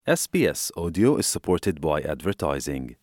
SBS Audio is supported by advertising.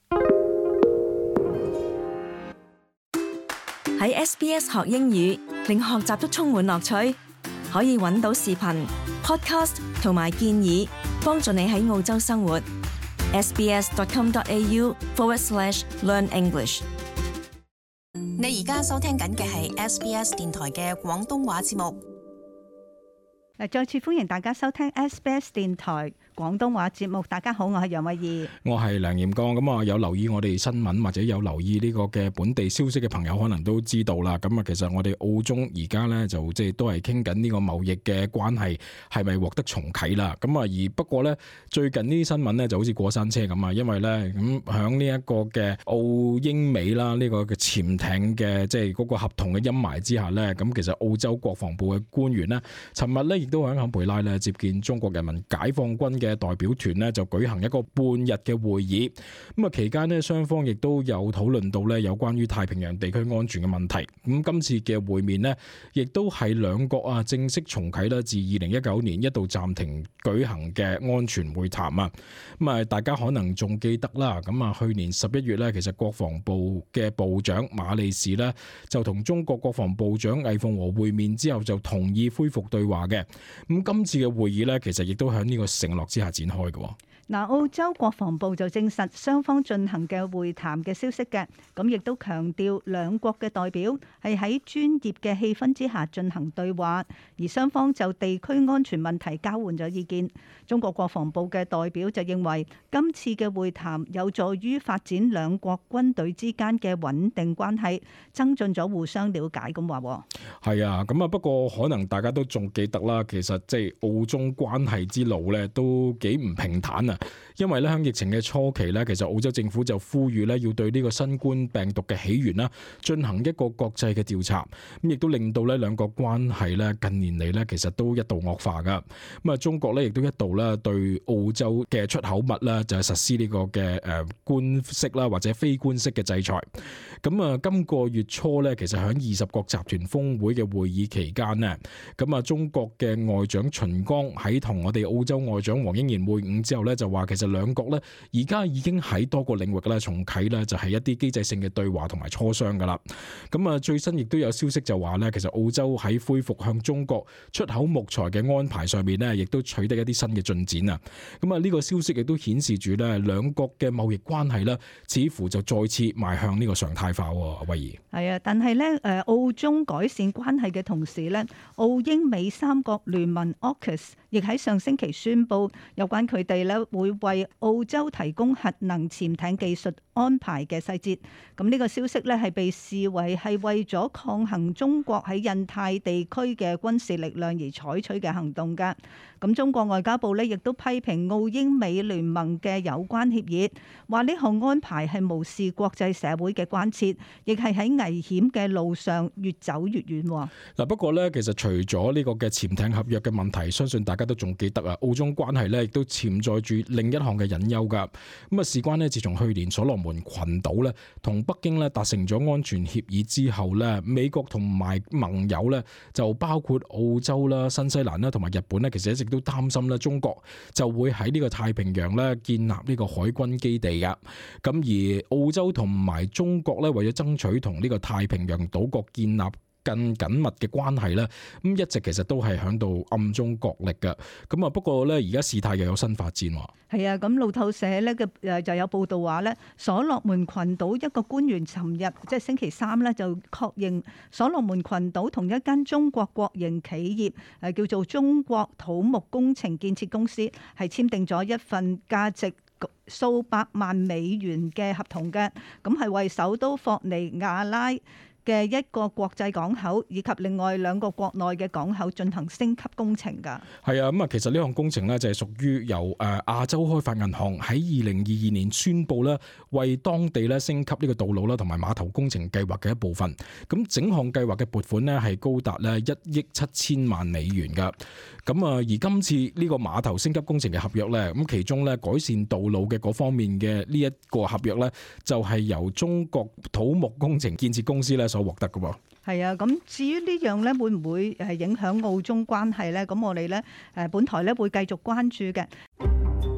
喺 SBS 學英語，令學習都充滿樂趣。可以揾到視頻、podcast 同埋建議，幫助你喺澳洲生活。sbs.com.au/learn English。 你而家收聽緊嘅係 SBS 電台嘅廣東話節目。 再次歡迎大家收聽 SBS 電台廣東話節目。大家好，我係楊慧儀， 我係梁炎光。咁啊，有留意我哋新聞或者有留意呢個嘅本地消息嘅朋友，可能都知道啦。咁啊，其實我哋澳中而家咧就即係都係傾緊呢個貿易嘅關係係咪獲得重啟啦。咁啊，而不過咧最近呢啲新聞咧就好似過山車咁啊，因為咧咁響呢一個嘅澳英美啦呢個嘅潛艇嘅即係嗰個合同嘅陰霾之下咧，咁其實澳洲國防部嘅官員咧，尋日咧亦都喺坎培拉咧接見中國人民解放軍嘅代表團咧，就舉行一個半日嘅會議。咁啊，期間咧雙方亦都有討論到咧有關於太平洋地區安全嘅問題。咁今次嘅會面咧，亦都係兩國啊正式重啟啦，自2019年一度暫停舉行嘅安全會談啊。咁啊，大家可能仲記得啦。咁啊，去年11月咧，其實國防部嘅部長馬利士咧就同中國國防部長魏鳳和會面之後，就同意恢復對話嘅。咁今次嘅會議咧，其實亦都喺呢個承諾之下展開嘅。 嗱，澳洲國防部就證實雙方進行嘅會談嘅消息嘅，咁亦都強調兩國嘅代表係喺專業嘅氣氛之下進行對話，而雙方就地區安全問題交換咗意見。中國國防部嘅代表就認為今次嘅會談有助於發展兩國軍隊之間嘅穩定關係，增進咗互相了解咁話。 係啊，咁啊，不過可能大家都仲記得啦，其實即係澳中關係之路咧都幾唔平坦啊。因為咧喺疫情嘅初期咧，其實澳洲政府就呼籲咧要對呢個新冠病毒嘅起源啦進行一個國際嘅調查，咁亦都令到咧兩國關係咧近年嚟咧其實都一度惡化噶。咁啊，中國咧亦都一度咧對澳洲嘅出口物咧就係實施呢個嘅官式啦或者非官式嘅制裁。咁啊，今個月初咧，其實喺20國集團峰會嘅會議期間呢，咁啊中國嘅外長秦剛喺同我哋澳洲外長黃英賢會晤之後咧，就話其實兩國咧而家已經喺多個領域咧重啟咧就係一啲機制性嘅對話同埋磋商噶啦。咁啊，最新亦都有消息就話咧，其實澳洲喺恢復向中國出口木材嘅安排上面咧，亦都取得一啲新嘅進展啊。咁啊，呢個消息亦都顯示住咧兩國嘅貿易關係咧，似乎就再次邁向呢個常態化。慧儀， 係啊，但係咧澳中改善關係嘅同時咧，澳英美三國聯盟 AUKUS 亦喺上星期宣布有關佢哋咧會為澳洲提供核能潛艇技術安排嘅細節。咁呢個消息咧係被視為係為咗抗衡中國喺印太地區嘅軍事力量而採取嘅行動㗎。咁中國外交部咧亦都批評澳英美聯盟嘅有關協議，話呢項安排係無視國際社會嘅關切，亦係喺危險嘅路上越走越遠。 嗱，不過咧，其實除咗呢個嘅潛艇合約嘅問題，相信大家都仲記得啊。澳中關係咧亦都潛在住另一項嘅隱憂㗎。咁啊，事關咧，自從去年所羅門群島咧同北京咧達成咗安全協議之後咧，美國同埋盟友咧就包括澳洲啦、新西蘭啦同埋日本咧，其實一直都擔心咧中國就會喺呢個太平洋咧建立呢個海軍基地㗎。咁而澳洲同埋中國咧為咗爭取同呢個太平洋島國建立更緊密嘅關係咧，咁一直其實都係響度暗中角力嘅。咁啊，不過咧而家事態又有新發展。 係啊，咁路透社咧嘅就有報道話咧，所羅門群島一個官員尋日即係星期三咧就確認，所羅門群島同一間中國國營企業叫做中國土木工程建設公司係簽訂咗一份價值數百萬美元嘅合同嘅，咁係為首都霍尼亞拉嘅一個國際港口以及另外兩個國內嘅港口進行升級工程㗎。 係啊，咁啊，其實呢項工程咧就係屬於由亞洲開發銀行喺2022年宣布咧，為當地咧升級呢個道路啦同埋碼頭工程計劃嘅一部分。咁整項計劃嘅撥款咧係高達咧1億7千萬美元㗎。咁啊，而今次呢個碼頭升級工程嘅合約咧，咁其中咧改善道路嘅嗰方面嘅呢一個合約咧，就係由中國土木工程建設公司咧所獲得嘅喎。 係啊，咁至於呢樣咧，會唔會影響澳中關係咧？咁我哋咧本台咧會繼續關注嘅。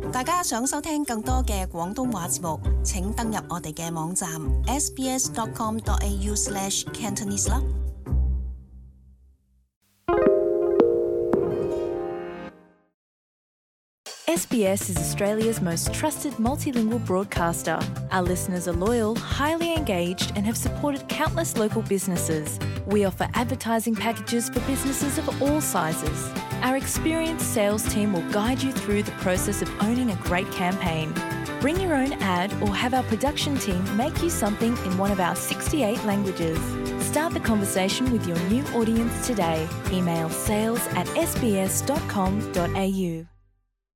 大家想收聽更多嘅廣東話節目，請登入我哋嘅網站 sbs.com.au/cantonese 啦。 SBS is Australia's most trusted multilingual broadcaster. Our listeners are loyal, highly engaged, and have supported countless local businesses. We offer advertising packages for businesses of all sizes. Our experienced sales team will guide you through the process of owning a great campaign. Bring your own ad or have our production team make you something in one of our 68 languages. Start the conversation with your new audience today. Email sales@sbs.com.au.